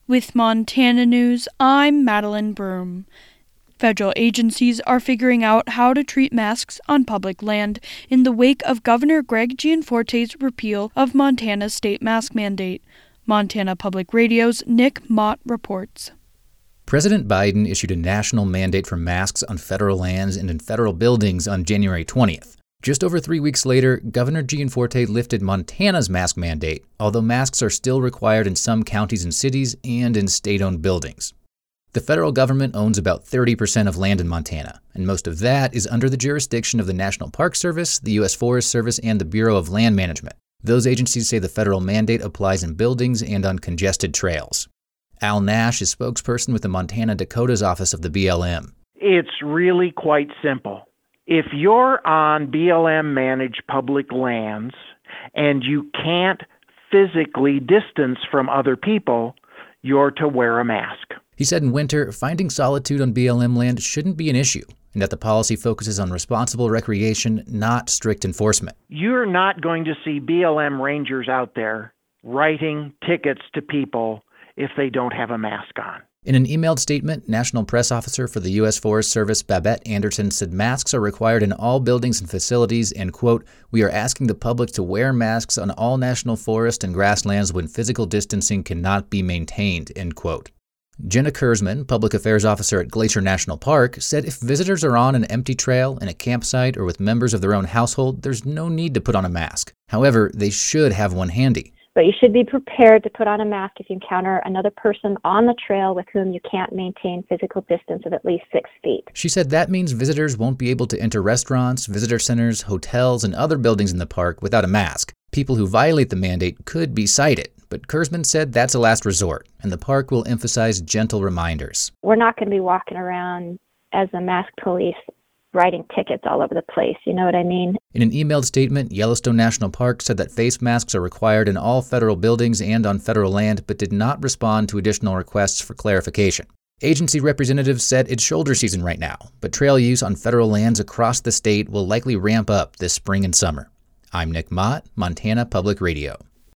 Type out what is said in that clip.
With Montana News, I'm Madeline Broom. Federal agencies are figuring out how to treat masks on public land in the wake of Governor Greg Gianforte's repeal of Montana's state mask mandate. Montana Public Radio's Nick Mott reports. President Biden issued a national mandate for masks on federal lands and in federal buildings on January 20th. Just over 3 weeks later, Governor Gianforte lifted Montana's mask mandate, although masks are still required in some counties and cities and in state-owned buildings. The federal government owns about 30% of land in Montana, and most of that is under the jurisdiction of the National Park Service, the U.S. Forest Service, and the Bureau of Land Management. Those agencies say the federal mandate applies in buildings and on congested trails. Al Nash is spokesperson with the Montana Dakota's office of the BLM. It's really quite simple. If you're on BLM-managed public lands and you can't physically distance from other people, you're to wear a mask. He said in winter, finding solitude on BLM land shouldn't be an issue, and that the policy focuses on responsible recreation, not strict enforcement. You're not going to see BLM rangers out there writing tickets to people if they don't have a mask on. In an emailed statement, National Press Officer for the U.S. Forest Service, Babette Anderson, said masks are required in all buildings and facilities and, quote, "We are asking the public to wear masks on all national forest and grasslands when physical distancing cannot be maintained," end quote. Jenna Kurzman, Public Affairs Officer at Glacier National Park, said if visitors are on an empty trail, in a campsite, or with members of their own household, there's no need to put on a mask. However, they should have one handy. But you should be prepared to put on a mask if you encounter another person on the trail with whom you can't maintain physical distance of at least 6 feet. She said that means visitors won't be able to enter restaurants, visitor centers, hotels, and other buildings in the park without a mask. People who violate the mandate could be cited, but Kurzman said that's a last resort, and the park will emphasize gentle reminders. We're not going to be walking around as the mask police writing tickets all over the place, you know what I mean? In an emailed statement, Yellowstone National Park said that face masks are required in all federal buildings and on federal land, but did not respond to additional requests for clarification. Agency representatives said it's shoulder season right now, but trail use on federal lands across the state will likely ramp up this spring and summer. I'm Nick Mott, Montana Public Radio.